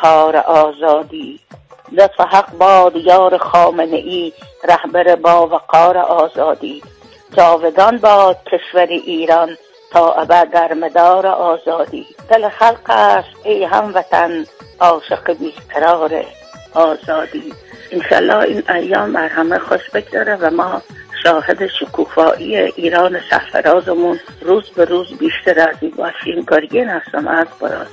کار آزادی. لطف حق باد یار خامنه ای، رهبر با وقار آزادی. جاودان باد کشور ایران، تا ابد در مدار آزادی. دل خلق است ای هموطن، عاشق بیقرار آزادی. انشالله این ایام بر همه خوش بگذره و ما شاهد شکوفایی ایران سرفرازمون روز به روز بیشتر از این باشیم. گرگین هستم از براز.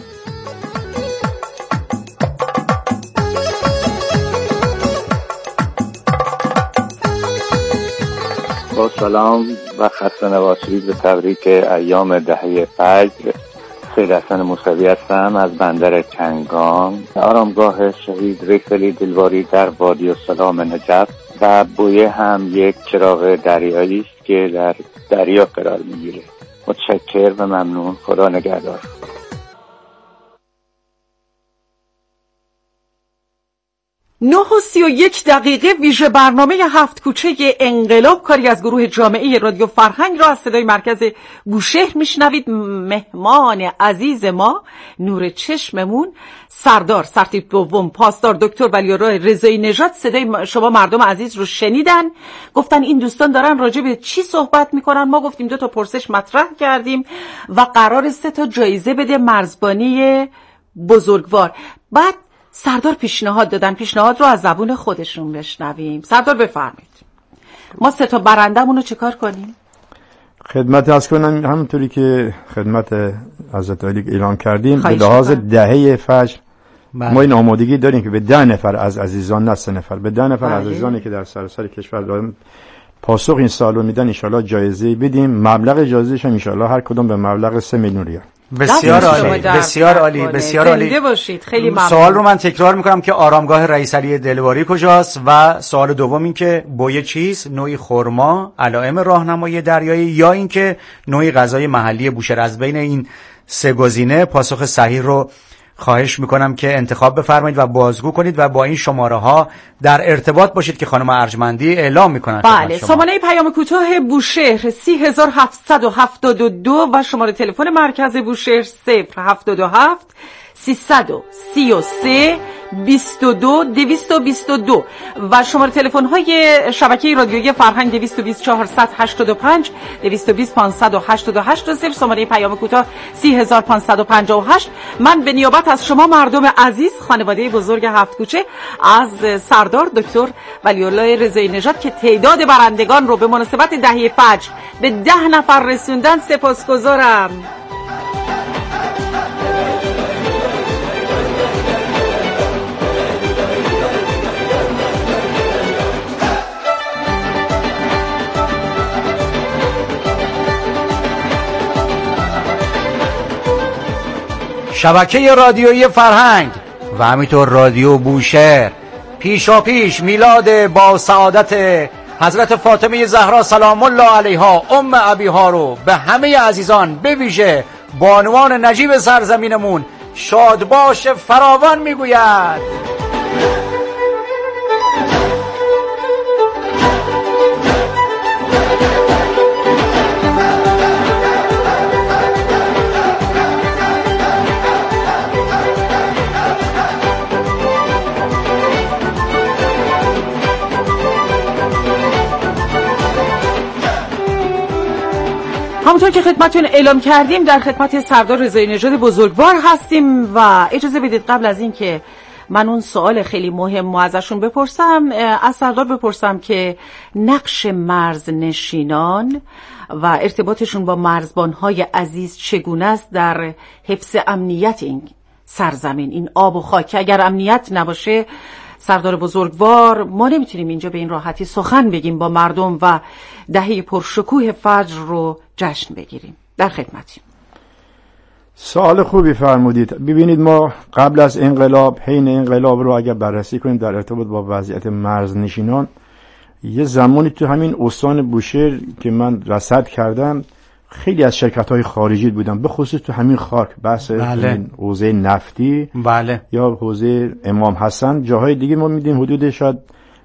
با سلام و خسته نباشید به تبریک ایام دهه فجر. سید حسن موسوی هستم از بندر چنگان. آرامگاه شهید ریفلی دلواری در وادی السلام نجف و بویه هم یک چراغ دریایی است که در دریا قرار میگیره. متشکر و ممنون. خدا نگهدار. 9:31 ویژه برنامه 7 کوچه انقلاب، کاری از گروه جامعه رادیو فرهنگ را از صدای مرکز بوشهر میشنوید. مهمان عزیز ما، نور چشممون، سردار سرتیپ دوم پاسدار دکتر ولی‌الله رضایی نژاد. صدای شما مردم عزیز رو شنیدن، گفتن این دوستان دارن راجع به چی صحبت میکنن. ما گفتیم 2 تا پرسش مطرح کردیم و قرار 3 تا جایزه بده مرزبانی بزرگوار. بعد سردار پیشنهاد دادن، پیشنهاد رو از زبون خودشون بشنویم. سردار بفرمایید. ما 3 تا برندمون رو چیکار کنیم؟ خدمت عرض کنم همونطوری که خدمت حضرت علی اعلام کردیم، به لحاظ دهه فجر ما این آمادگی داریم که به 10 نفر از عزیزان، نه 3 نفر، به 10 نفر از عزیزانی که در سراسر کشور دارن پاسخ این سوالو میدن ان شاءالله جایزه بدیم. مبلغ جایزه‌ش هم ان شاءالله هر کدوم به مبلغ 3 میلیون ریال. بسیار عالی، بسیار عالی، بسیار عالی. باشید. خیلی ممنون. سوال رو من تکرار میکنم که آرامگاه رئیس علی دلواری کجاست و سوال دوم این که بویه چیست؟ نوعی خرما، علائم راهنمایی دریایی یا اینکه نوعی غذای محلی بوشهر. از بین این 3 گزینه پاسخ صحیح رو خواهش میکنم که انتخاب بفرمایید و بازگو کنید و با این شماره ها در ارتباط باشید که خانم ارجمندی اعلام میکنن. بله، شماره پیام کوتاه بوشهر 3772 و شماره تلفن مرکز بوشهر 077 333 22 222 و شماره تلفن های شبکه رادیویی فرهنگ 220 485 220 588 و 0 شماره پیام کوتاه 3558. من به نیابت از شما مردم عزیز، خانواده بزرگ 7 کوچه، از سردار دکتر ولی‌الله رضایی نژاد که تعداد برندگان رو به مناسبت دهه فجر به 10 نفر رسوندن سپاسگزارم. شبکه رادیویی فرهنگ و همینطور رادیو بوشهر پیشا پیش میلاد با سعادت حضرت فاطمه زهرا سلام الله علیها ام ابیها رو به همه عزیزان، به ویژه بانوان نجیب سرزمینمون، شادباش فراوان میگوید. همونطور که خدمتتون اعلام کردیم در خدمت سردار رضایی نژاد بزرگوار هستیم و اجازه بدید قبل از این که من اون سوال خیلی مهم ازشون بپرسم، از سردار بپرسم که نقش مرزنشینان و ارتباطشون با مرزبانهای عزیز چگونه است در حفظ امنیت این سرزمین، این آب و خاک. اگر امنیت نباشه سردار بزرگوار، ما نمیتونیم اینجا به این راحتی سخن بگیم با مردم و دهه پرشکوه فجر رو جشن بگیریم. در خدمتیم. سوال خوبی فرمودید. ببینید ما قبل از انقلاب، حین انقلاب رو اگر بررسی کنیم در ارتباط با وضعیت مرزنشینان، یه زمانی تو همین استان بوشهر که من رصد کردم خیلی از شرکت‌های خارجی بودن، به خصوص تو همین خاک، بحث حوزه نفتی بله. یا حوزه امام حسن، جاهای دیگه ما میدیم حدود شاید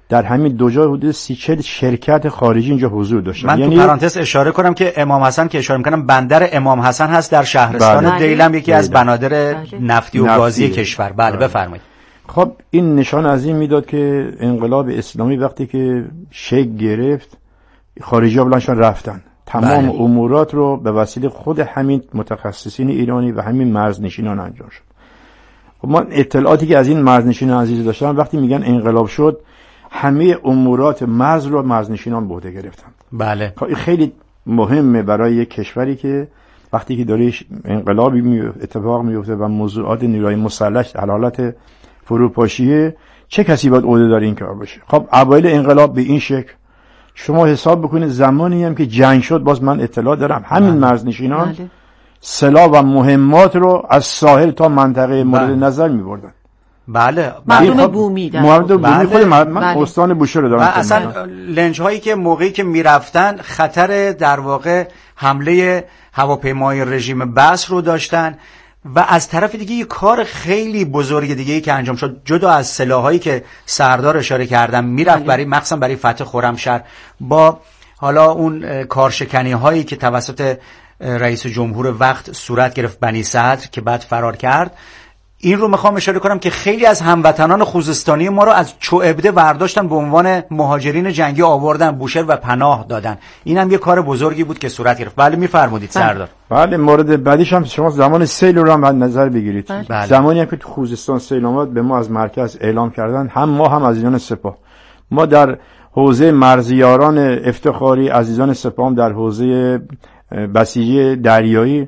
در همین دو جا حدود 30-40 شرکت خارجی اینجا حضور داشتن. من تو پرانتز اشاره کنم که امام حسن که اشاره میکنم بندر امام حسن هست در شهرستان دیلم، یکی از بنادر نفتی و گازی کشور. بله بفرمایید. خب این نشان از این میداد که انقلاب اسلامی وقتی که شکل گرفت خارجی‌ها بلندشان رفتن، تمام امورات رو به وسیله خود همین متخصصین ایرانی و همین مرزنشینان انجام شد. خب من اطلاعاتی که از این مرزنشینان عزیز داشتم وقتی میگن انقلاب شد همه امورات مرز رو مرزنشینان به عهده گرفتن. بله. خیلی مهمه برای یک کشوری که وقتی که داره انقلابی اتفاق میفته و موضوعات نیروهای مسلح در حالت فروپاشیه چه کسی باید عهده داره این کار باشه. خب اوایل انقلاب به این شکل شما حساب بکنید زمانی هم که جنگ شد باز من اطلاع دارم همین مرزنشینان سلاح و مهمات رو از ساحل تا منطقه مورد نظر می‌بردن. بله. مردم بومی خود من استان بوشهر رو دارم. اصلا لنج هایی که موقعی که میرفتن خطر در واقع حمله هواپیمای رژیم بث رو داشتن و از طرف دیگه یه کار خیلی بزرگ دیگه‌ای که انجام شد جدا از سلاحایی که سردار اشاره کردم میرفت برای مخصوصا برای فتح خرمشهر با حالا اون کارشکنی هایی که توسط رئیس جمهور وقت صورت گرفت بنی صدر که بعد فرار کرد. این رو میخوام اشاره کنم که خیلی از هموطنان خوزستانی ما رو از چوعبده برداشتن به عنوان مهاجرین جنگی آوردن بوشهر و پناه دادن. این هم یه کار بزرگی بود که صورت گرفت. بله میفرمودید سردار. بله مورد بعدیش هم شما زمان سیل رو هم نظر بگیرید. بله. زمانی هم که تو خوزستان سیل اومد به ما از مرکز اعلام کردن هم ما هم عزیزان سپاه. ما در حوزه مرزیاران افتخاری عزیزان سپاه هم در حوزه بسیجی دریایی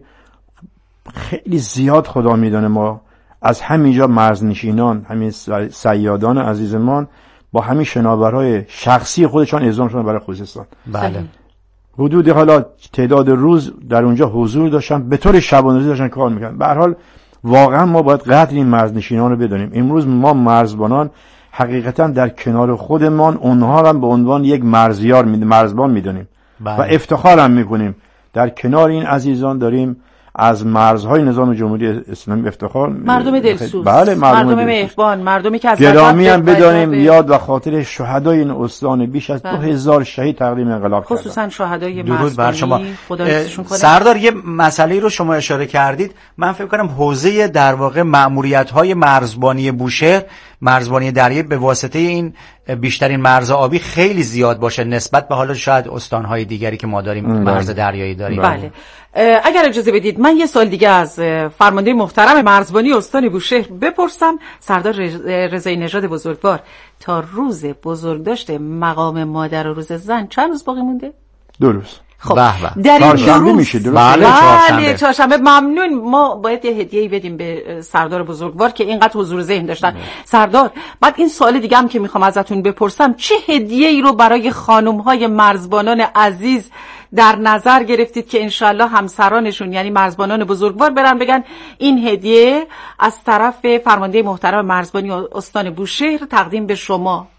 خیلی زیاد خدا میدونه ما از همینجا مرزنشینان همین صیادان عزیزمان با همین شناورهای شخصی خودشان اعزام شدن برای خوزستان. بله. حدود حالا تعداد روز در اونجا حضور داشتن به طور شبانه‌روزی داشتن کار میکنن. به هر حال واقعا ما باید قدر این مرزنشینان رو بدونیم. امروز ما مرزبانان حقیقتا در کنار خودمان اونها هم به عنوان یک مرزبان میدونیم و افتخار هم میکنیم. در کنار این عزیزان داریم از مرزهای نظام جمهوری اسلامی افتخار. مردم دلسوز. بله مردم مهربان، مردمی که از گرامی هم بدانیم یاد و خاطر شهدای این استان بیش از 2000 شهید تقدیم انقلاب کردن. خصوصا شهدای مرزبانی. سردار یه مسئله رو شما اشاره کردید. من فکر کنم حوزه در واقع مأموریت‌های مرزبانی بوشهر، مرزبانی دریایی به واسطه این بیشترین مرز آبی خیلی زیاد باشه نسبت به حالا شاید استان‌های دیگری که ما داریم مرز دریایی داریم. بله. اگر اجازه بدید من یه سوال دیگه از فرمانده محترم مرزبانی استان بوشهر بپرسم. سردار رضایی نژاد بزرگوار، تا روز بزرگداشت مقام مادر و روز زن چند روز باقی مونده؟ 2 روز. خب در این 2 روز میشه. بله چهارشنبه. ممنون. ما باید یه هدیه‌ای بدیم به سردار بزرگوار که اینقدر حضور ذهن داشتن. سردار بعد این سوال دیگه هم که میخوام ازتون بپرسم، چه هدیه‌ای رو برای خانم‌های مرزبانان عزیز در نظر گرفتید که انشالله همسرانشون یعنی مرزبانان بزرگوار برن بگن این هدیه از طرف فرمانده محترم مرزبانی استان بوشهر تقدیم به شما؟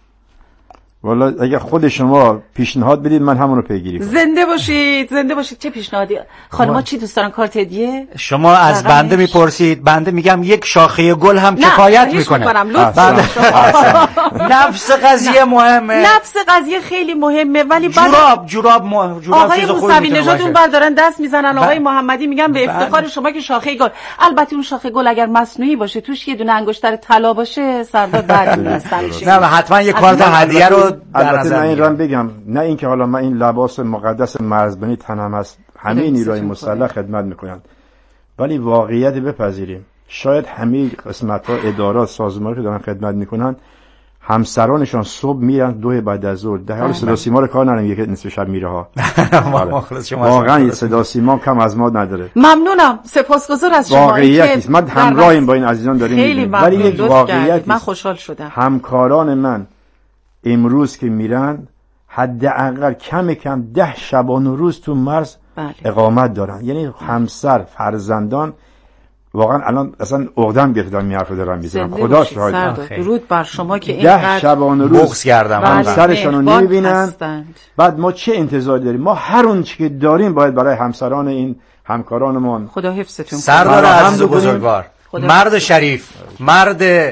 والا اگه خود شما پیشنهاد بدید من همون رو پیگیری کنم. زنده باشید، زنده باشید. چه پیشنهادی؟ خانم‌ها چی دوست دارن؟ کارت هدیه؟ شما از بنده میپرسید، بنده میگم یک شاخه گل هم کفایت میکنه. نفس قضیه مهمه. نفس قضیه خیلی مهمه ولی جوراب آقای موسوی نژاد اون بر دارن دست میزنن، آقای محمدی میگن به افتخار شما که شاخه گل. البته اون شاخه گل اگر مصنوعی باشه توش یه دونه انگشتر طلا باشه سردار بعد نیست. نه حتما یه کارت هدیه رو البته من این رو بگم، نه اینکه حالا من این لباس مقدس مرزبانی تنم هست، همه نیروهای مسلح خدمت میکنن، ولی واقعیت بپذیریم شاید همه قسمت‌ها ادارات سازمان‌ها که دارن خدمت میکنن همسرانشان صبح میرن 2 بعد از ظهر در حال صدا سیما رو کار ندارن، یک نصف شب میره ها. واقعا صدا سیما کم از ما نداره. ممنونم، سپاسگزار از شما. واقعیت من همراهیم با این عزیزان داریم، ولی یک واقعیت من خوشحال شدم. همکاران من امروز که میرن حداقل کم 10 شبانه روز تو مرز اقامت دارن، یعنی همسر فرزندان واقعا الان اصلا عقده‌ام گرفت دارم این حرفو دارم میزنم. خدا شاهد. درود بر شما که اینقدر 10 شبانه روز بغض کردم همسرشون رو نمیبینن. بعد ما چه انتظاری داریم؟ ما هر اون چی که داریم باید برای همسران این همکارانمون. خدا حفظتون. سردار عزیز بزرگوار، مرد شریف، مرد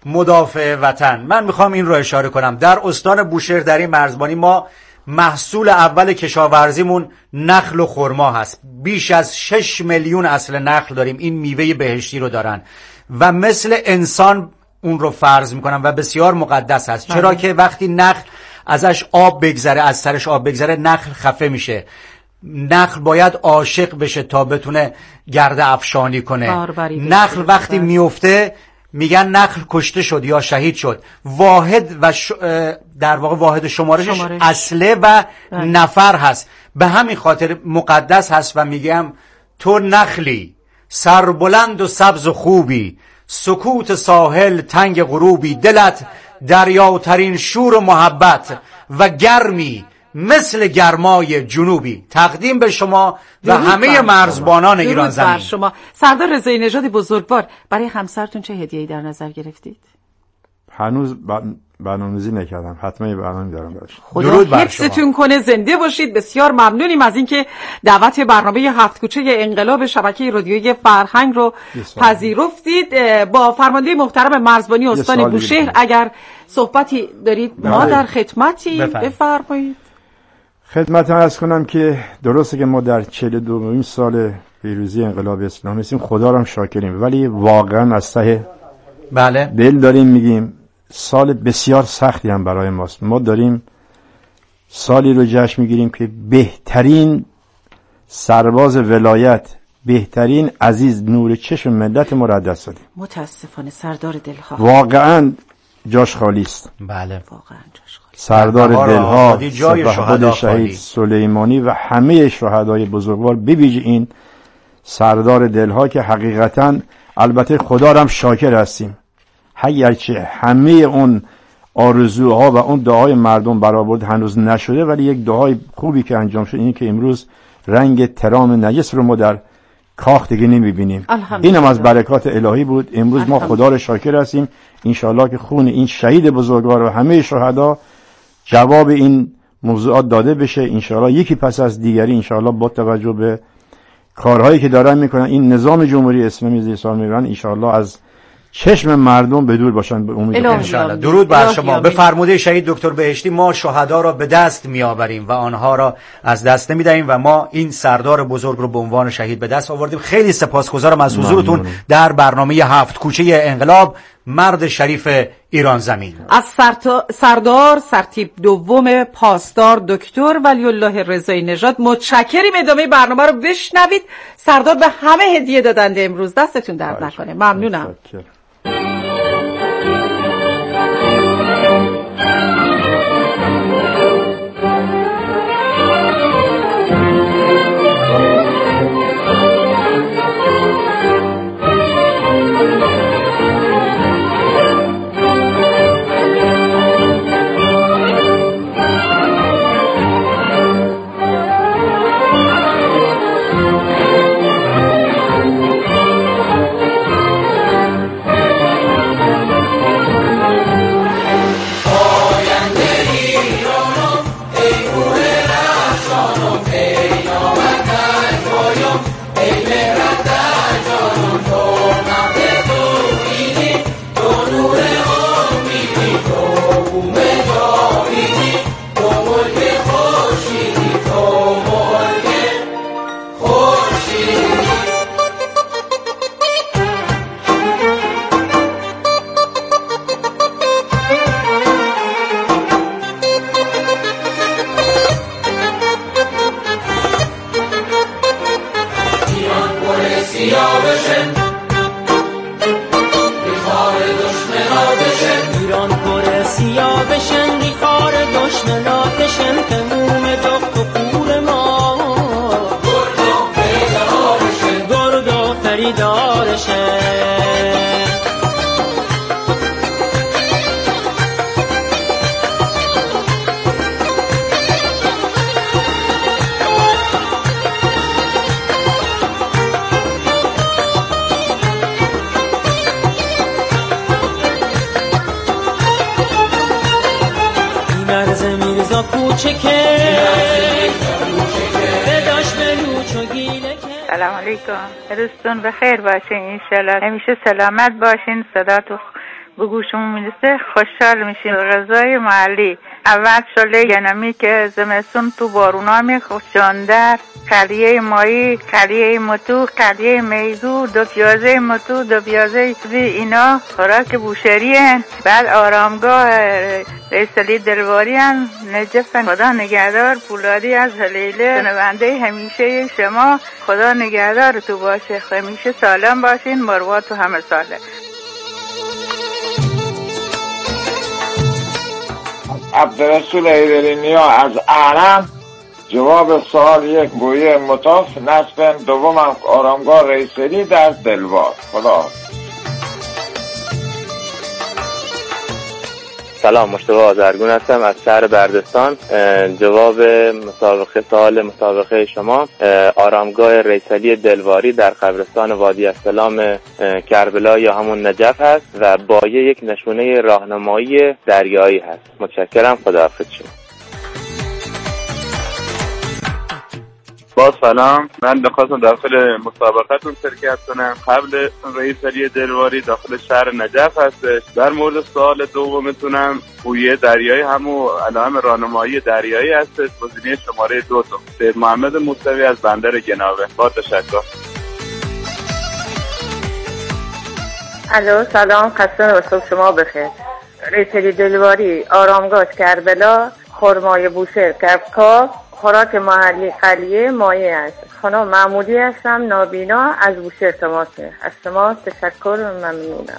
مدافع وطن. من میخوام این رو اشاره کنم، در استان بوشهر در این مرزبانی ما محصول اول کشاورزیمون نخل و خرما هست. بیش از 6 میلیون اصل نخل داریم، این میوه بهشتی رو دارن و مثل انسان اون رو فرض میکنن و بسیار مقدس هست. چرا که وقتی نخل ازش آب بگذره، از سرش آب بگذره، نخل خفه میشه. نخل باید عاشق بشه تا بتونه گرده افشانی کنه. نخل وقتی میفته میگن نخل کشته شد یا شهید شد. واحد و در واقع واحد شمارشش اصله و نفر هست، به همین خاطر مقدس هست و میگم تو نخلی سربلند و سبز و خوبی، سکوت ساحل تنگ غروبی، دلت دریاترین شور و محبت و گرمی مثل گرمای جنوبی. تقدیم به شما و همه مرزبانان ایران زمین. شما سردار رضایی نژاد بزرگوار، برای همسرتون چه هدیه‌ای در نظر گرفتید؟ هنوز برنامه‌ریزی نکردم، حتما یه برنامه دارم براش. خدا حفظتون کنه، زنده باشید. بسیار ممنونیم از اینکه دعوت برنامه هفت کوچه انقلاب شبکه رادیویی فرهنگ رو پذیرفتید. با فرمانده محترم مرزبانی استان بوشهر اگر صحبتی دارید ما در خدمتی، بفرمایید. خدمتتون عرض کنم که درسته که ما در 42مین سال پیروزی انقلاب اسلامی هستیم، خدا رو هم شاکریم، ولی واقعا از ته دل داریم میگیم سال بسیار سختی هم برای ماست. ما داریم سالی رو جشن میگیریم که بهترین سرباز ولایت، بهترین عزیز نور چشم ملت ما را دست دادیم. متاسفانه سردار دلها واقعا جاش خالی است. بله واقعا جاش خالی. سردار دلها، سپهبد شهید سلیمانی و همه شهدای بزرگوار، ببیج این سردار دلها که حقیقتا البته خدا را هم شاکر هستیم، هرچه همه اون آرزوها و اون دعای مردم برآورد هنوز نشده، ولی یک دعای خوبی که انجام شد اینه که امروز رنگ ترام نجس رو ما در کاخ دیگه نمیبینیم. اینم از برکات الهی بود. امروز ما خدا رو شاکر هستیم. انشاءالله که خون این شهید بزرگوار و همه شهدا جواب این موضوعات داده بشه. انشاءالله یکی پس از دیگری، انشاءالله با توجه به کارهایی که دارن میکنن این نظام جمهوری اسلامی زیر سال میبرن، انشاءالله از چشم مردم به دور باشن. به امید انشاءالله. درود بر شما. به فرموده شهید دکتر بهشتی ما شهدا را به دست میآوریم و آنها را از دست نمیدهیم و ما این سردار بزرگ رو به عنوان شهید به دست آوردیم. خیلی سپاسگزارم از حضورتون در برنامه هفت کوچه انقلاب، مرد شریف ایران زمین. از سردار سرتیپ دوم پاسدار دکتر ولی الله رضایی نژاد متشکریم. ادامه برنامه رو بشنوید. سردار به همه هدیه دادند امروز، دستتون درد نکنه. ممنونم. سلام علیکم، روزتون بخیر باشه، انشالله همیشه سلامت باشین، صداتو به گوشمون میرسه خوشحال میشیم. غذای محلی اول شله ینمی که زمستون تو بارونا میخوشاندر، قلیه مایی، قلیه متو، قلیه میزو، دو پیازه متو، دو پیازه چیزی، اینا خوراک بوشهریه. بعد آرامگاه ریسالی دلواری هم نجفن. خدا نگهدار پولادی از هلیله، شنونده همیشه شما. خدا نگهدار تو باشه، همیشه سالم باشین، مروت تو همه ساله. عبدالرسول ایدرینیا از اهرم. جواب سوال 1 بویه مطاف، نصب دوم آرامگاه ریسالی در دلوار. خدا. سلام، مشتبه آذرگون هستم از شهر بردستان. جواب مسابقه شما آرامگاه ریسالی دلواری در قبرستان وادی السلام کربلا یا همون نجف هست و با یک نشونه راهنمایی دریایی هست. متشکرم، خداحافظ شما. با سلام، من بخواستم داخل مسابقتون شرکت کنم. قبل ریسالی دلواری داخل شهر نجف هستش. در مورد سوال دومتونم بویه دریایی همون علائم راهنمایی دریایی هستش. گزینه شماره 2 سید محمد موسوی از بندر گناوه. با تشکر. الو، سلام، خسته نباشید، شما بخیر. ریسالی دلواری آرامگاه کربلا، خرمای بوشهر کفکاف، خوراک محلی قلیه مایه است. خانم معمولی هستم، نابینا، از بوشهر تماسه. از شما تشکر و ممنونم.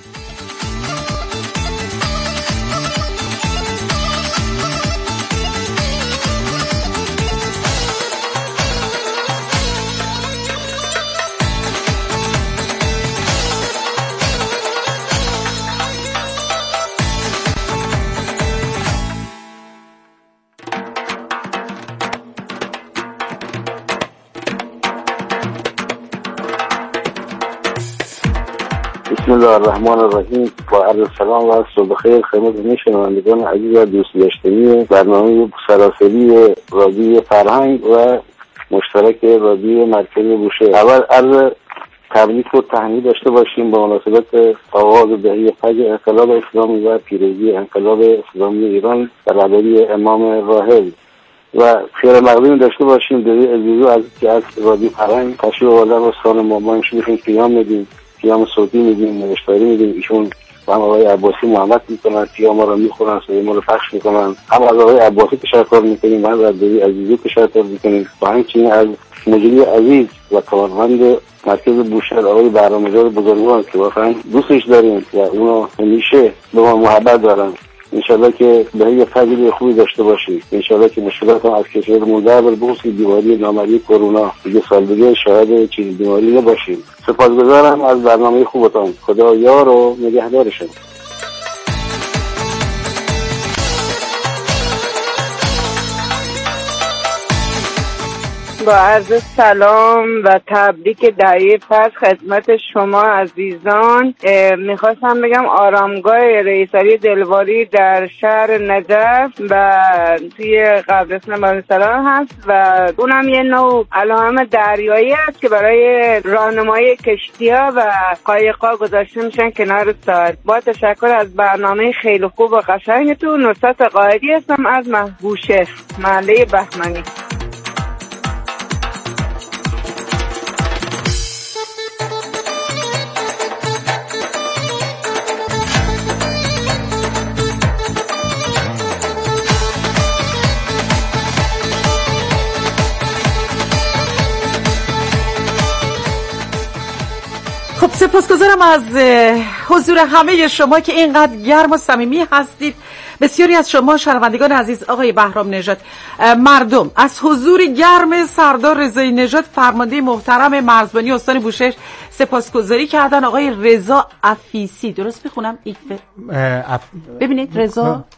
بسم الله الرحمن الرحیم. با عرض سلام و صبح خیر خدمت شنوندگان عزیز و دوست داشتنی برنامه سراسری رادیو فرهنگ و مشترک رادیو مرکز بوشهر. اول عرض تبریک و تهنیت داشته باشیم با مناسبت آغاز دهه فجر انقلاب اسلامی و پیروزی انقلاب اسلامی ایران در رهبری امام راحل و خیر مقدمی داشته باشیم دوی عزیزو از که از رادیو فرهنگ تشریف آوردن استان ما میشیم پیام میدیم، پیام صوتی میدیم، نوشتاری میدیم. ایشون با هم آقای عباسی محمد میکنن، پیام ما رو میخورن، صدای ما رو پخش میکنن. هم از آقای عباسی تشکر میکنیم، هم از دوی عزیزو تشکر میکنیم و همچنین از مجری عزیز و کارمند مرکز بوشهر آقای برنامه‌نگار بزرگوار که واقعا دوستش داریم و اونا همیشه به ما محبت دارن. انشالله که دهه فجر خوبی داشته باشید. انشالله که مشکلات هم از کشورمون در بر بخصوص بیماری نامری کرونا دیگه سال دیگه شاهد چنین بیماری نباشیم. سپاسگزارم از برنامه خوبتان. خدا یار و نگهدارشون. با عرض سلام و تبریک دهه فجر خدمت شما عزیزان. میخواستم بگم آرامگاه ریسالی دلواری در شهر نجف و توی قبرستان وادی السلام هست و اونم یه نوع علائم دریایی است که برای راهنمایی کشتی‌ها و قایق‌ها گذاشته میشن کنار ساحل. با تشکر از برنامه خیلی خوب و قشنگتون. نصرت قائدی هستم از بوشهر، محله بهمنی. خب سپاسگزارم از حضور همه شما که اینقدر گرم و صمیمی هستید. بسیاری از شما شنوندگان عزیز، آقای بهرام نژاد، مردم از حضور گرم سردار رضایی نژاد فرمانده محترم مرزبانی استان بوشهر سپاسگزاری کردن. آقای رضا عفیسی، درست میخونم؟ ببینید رضا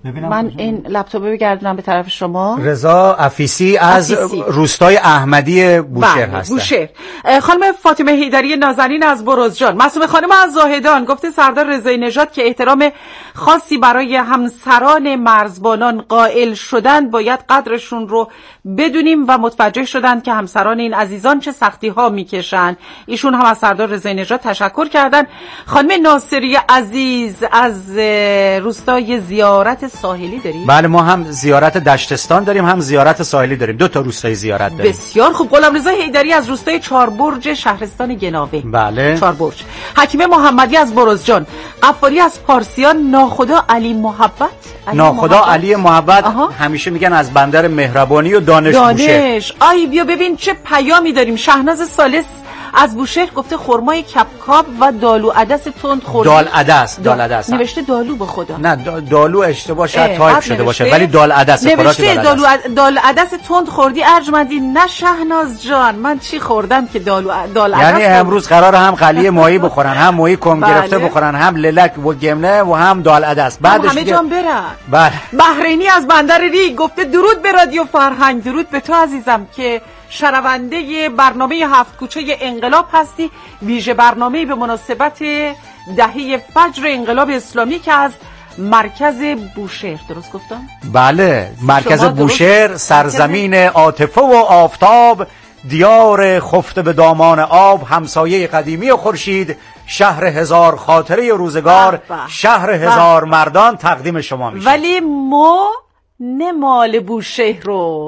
من این لپتاپ بگردونم به طرف شما. رضا عفیسی از روستای احمدی بوشهر هستن. بوشهر. خانم فاطمه حیدری نازنین از برزجان. معصومه خانم از زاهدان گفته سردار رضایی نژاد که احترام خاصی برای همسران مرزبانان قائل شدند باید قدرشون رو بدونیم و متوجه شدند که همسران این عزیزان چه سختی ها میکشن. ایشون هم از سردار رضایی نژاد تشکر کردن. خانم ناصری عزیز از روستای زیارت ساحلی داریم؟ بله ما هم زیارت دشتستان داریم هم زیارت ساحلی داریم، 2 تا روستای زیارت داریم. بسیار خوب. غلامرضا حیدری از روستای چهاربرج شهرستان گناوه. بله چهاربرج. حکیم محمدی از برزجان. قفاری از پارسیان. ناخدا علی محبت. علی محبت همیشه میگن از بندر مهربانی و دانش بوشهر. آی بیا ببین چه پیامی داریم. شهناز ثالث از بوشهر گفته خرمای کپکاپ و دالو عدس تند خوردی. دال عدس نوشته دالو به خدا. نه دالو اشتباه شاید تایپ شده باشه ولی دال عدس نوشته دال عدس تند خوردی. ارجمندی نه شهناز جان من چی خوردم که دال عدس یعنی امروز قراره هم قلیه ماهی بخورن هم ماهی کم گرفته بخورن هم للک و گمنه و هم دال عدس بعدش همه جان برن. بله. بحرینی از بندر ریگ گفته درود به رادیو فرهنگ. درود به تو عزیزم که شنونده برنامه 7 کوچه انقلاب هستی. ویژه برنامه به مناسبت دهه فجر انقلاب اسلامی که از مرکز بوشهر، درست گفتم؟ بله مرکز بوشهر، سرزمین عاطفه و آفتاب، دیار خفته به دامان آب، همسایه قدیمی خورشید، شهر هزار خاطره روزگار، شهر هزار مردان تقدیم شما میشه. ولی ما نمال بوشهر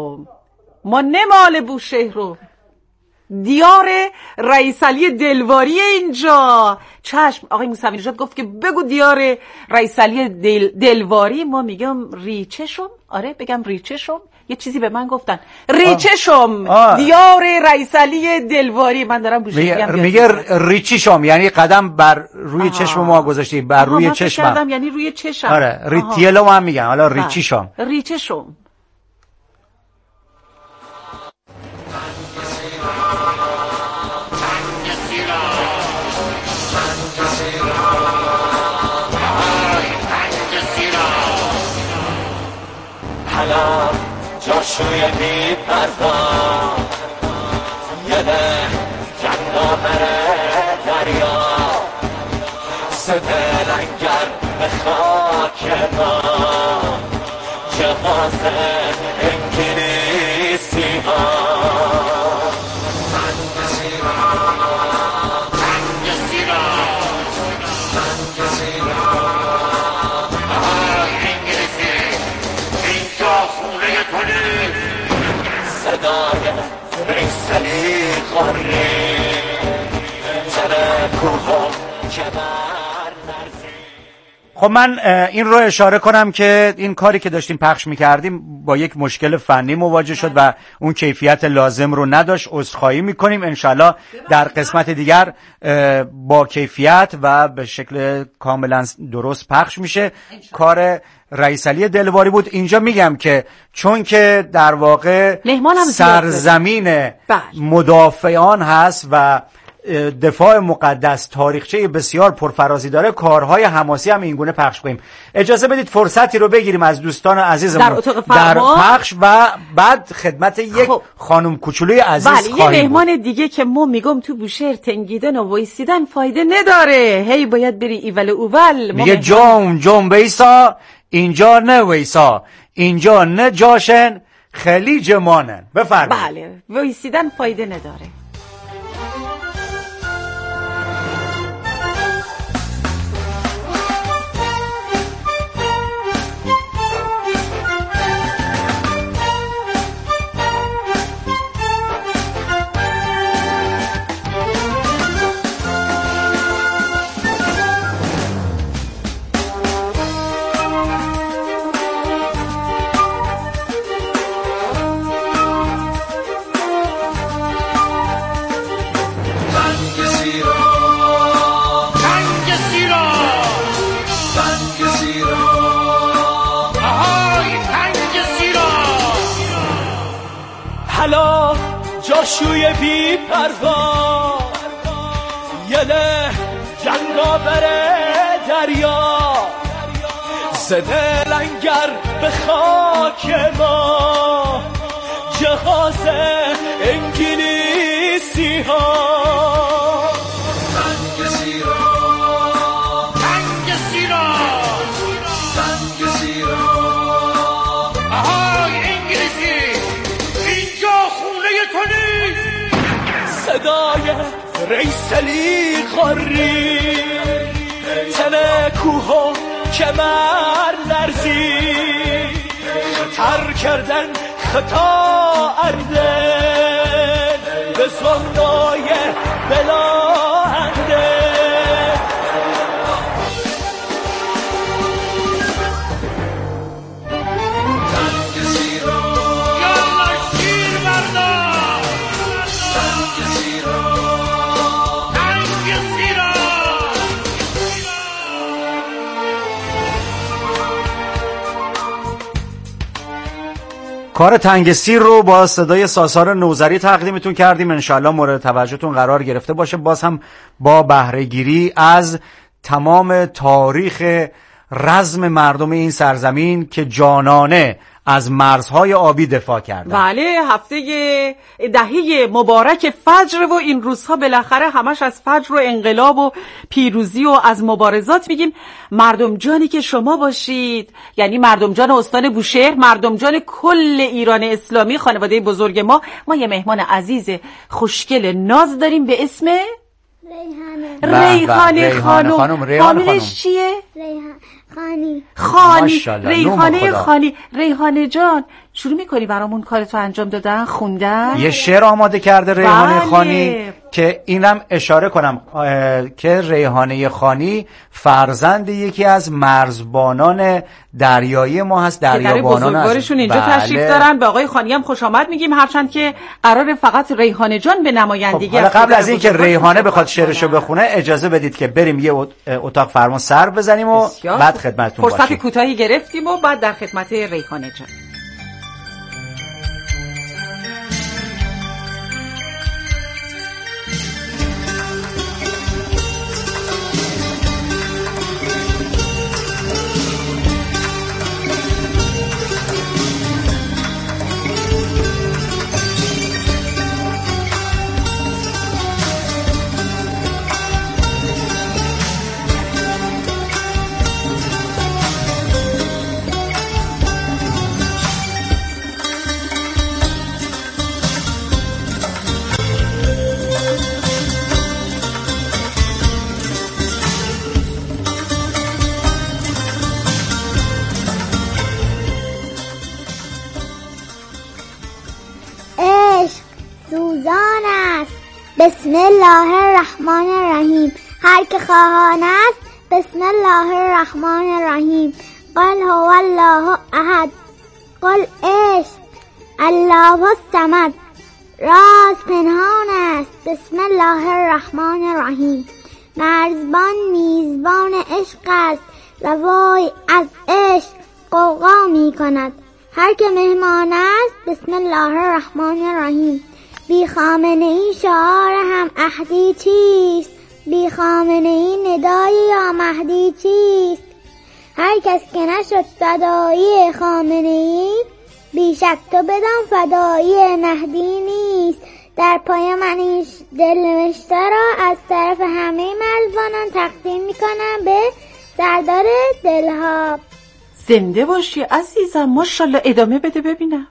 رو دیار رئیس علی دلواری اینجا. چشم آقای موسوی نژاد گفت که بگو دیار رئیس علی دلواری. ما میگم ریچشم. آره بگم ریچشم. یه چیزی به من گفتن ریچشم. دیار رئیس علی دلواری. من دارم بوشهری میگه ریچیشم یعنی قدم بر روی چشم ما گذاشتی بر روی چشمم یعنی روی چشم. آره ریتیلو هم میگن حالا ریچیشم. حالا جاشوی بی پردا یه جنگا بره دریا سده لنگر به خاک ما جهاز انگلیسی ها خب من این رو اشاره کنم که این کاری که داشتیم پخش میکردیم با یک مشکل فنی مواجه شد و اون کیفیت لازم رو نداشت. عذرخواهی میکنیم. انشالله در قسمت دیگر با کیفیت و به شکل کاملا درست پخش میشه. کار رئیس علی دلواری بود. اینجا میگم که چون که در واقع سرزمین مدافعان هست و دفاع مقدس تاریخچه بسیار پرفرازی داره، کارهای حماسی هم اینگونه پخش کنیم. اجازه بدید فرصتی رو بگیریم از دوستان عزیزمون در پخش و بعد خدمت یک خانم کوچولوی عزیز خواهیم. بله یه مهمان دیگه که ما میگم تو بوشهر تنگیدن و وایسیدن فایده نداره، هی باید بری ایول اوول. میگه جام ویسا اینجا نه ویسا اینجا نه جاشن خلیج مانن. بفرمایید. بله وایسیدن فایده نداره. جاشوی بی پروا یله جنگا بره دریا ز دل لنگر به خاک ما، جهاز انگلیسی ها. تنگ سیرا، تنگ سیرا، تنگ سیرا. آهای انگلیسی، اینجا خونه تو نیست. صدای ریسلی خاری، تن کوه کمر لرزی، خطر کردن خطا اردن به سندای بلانده. تنگ سیرا یالا شیر بردار، تنگ سیرا، تنگ سیرا. کار تنگسیر رو با صدای ساسار نوذری تقدیمتون کردیم، انشالله مورد توجهتون قرار گرفته باشه. باز هم با بهره گیری از تمام تاریخ رزم مردم این سرزمین که جانانه از مرزهای آبی دفاع کردن. بله، هفته دهه مبارک فجر و این روزها بالاخره همش از فجر و انقلاب و پیروزی و از مبارزات میگیم. مردم جانی که شما باشید، یعنی مردم جان استان بوشهر، مردم جان کل ایران اسلامی، خانواده بزرگ ما یه مهمان عزیز خوشگل ناز داریم به اسم ریحانه خانم. فامیلش چیه؟ خانی. ریحانه خانی. ریحانه جان، شروع میکنی برامون کارتو انجام دادن، خوندن؟ یه شعر آماده کرده ریحانه خانی که اینم اشاره کنم که ریحانه خانی فرزند یکی از مرزبانان دریایی ما هست، دریابانان بزرگوارشون اینجا تشریف دارن. به آقای خانی هم خوش آمد میگیم، هرچند که قرار فقط ریحانه جان به نمایندگی. خب قبل از این که ریحانه بخواد شعرشو بخونه اجازه بدید که بریم یه اتاق فرمان سر بزنیم و بعد خدمتتون باشیم. فرصت کوتاهی گرفتیم و بعد در خدمت ریحانه جان. بسم الله الرحمن الرحیم. هر که خواهان است بسم الله الرحمن الرحیم. قل هو الله احد، قل عشق، الله الصمد. راز پنهان است بسم الله الرحمن الرحیم. مرزبان میزبان عشق است، روای از عشق غوغا می کند. هر که مهمان است بسم الله الرحمن الرحیم. بی خامنه ای شعار هم احدی چیست، بی خامنه ای ندای یا مهدی چیست. هر کس که نشد فدایی خامنه ای، بی شک تو بدان فدایی مهدی نیست. در پای من این دلنوشته را از طرف همه مرزبانان تقدیم میکنم به سردار دلها. زنده باشی عزیزم، ماشاءالله. ادامه بده ببینم.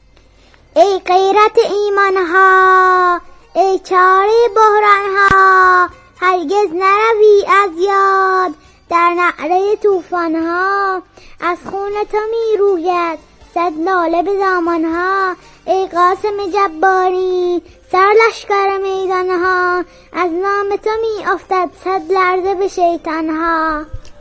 ای غیرت ایمانها، ای چاره بحرانها، هرگز نروی از یاد در نعره توفانها. از خون تو می روید صد لاله به دامانها. ای قاسم جباری سر لشکر میدانها، از نام تو می افتد صد لرزه به شیطانها.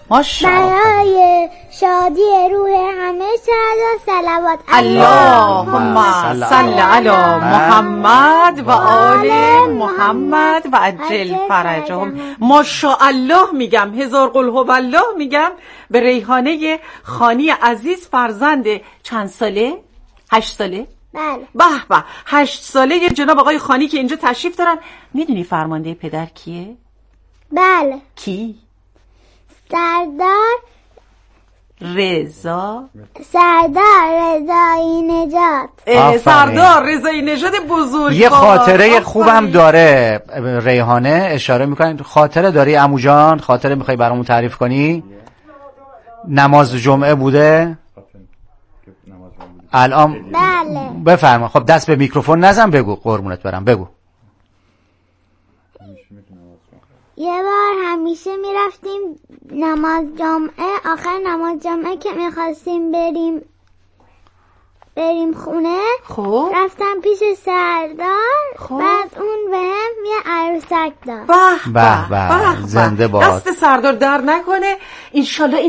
برای شادی روح همه شهدا صلوات. اللهم صل علی محمد و آل محمد و عجل فرجهم. ماشاءالله میگم، هزار قل هو الله میگم به ریحانه خانی عزیز، فرزند چند ساله؟ 8 ساله؟ بله. به به، 8 ساله جناب آقای خانی که اینجا تشریف دارن. میدونی فرمانده پدر کیه؟ بله. کی؟ سردار رضا سردار رضایی نژاد. سردار رضایی نژاد بزرگ. یه خاطره خوبم داره ریحانه، اشاره میکنین خاطره داری عمو جان؟ خاطره میخوای برامون تعریف کنی؟ نماز جمعه بوده الان؟ بله. بفرما. خب دست به میکروفون نزن، بگو قربونت برم، بگو. یه بار همیشه میرفتیم نماز جمعه، آخر نماز جمعه که میخواستیم بریم خونه، خب رفتم پیش سردار. خب بعد اون بهم یه عروسک داد. به به، زنده باد. دست سردار در نکنه. انشالله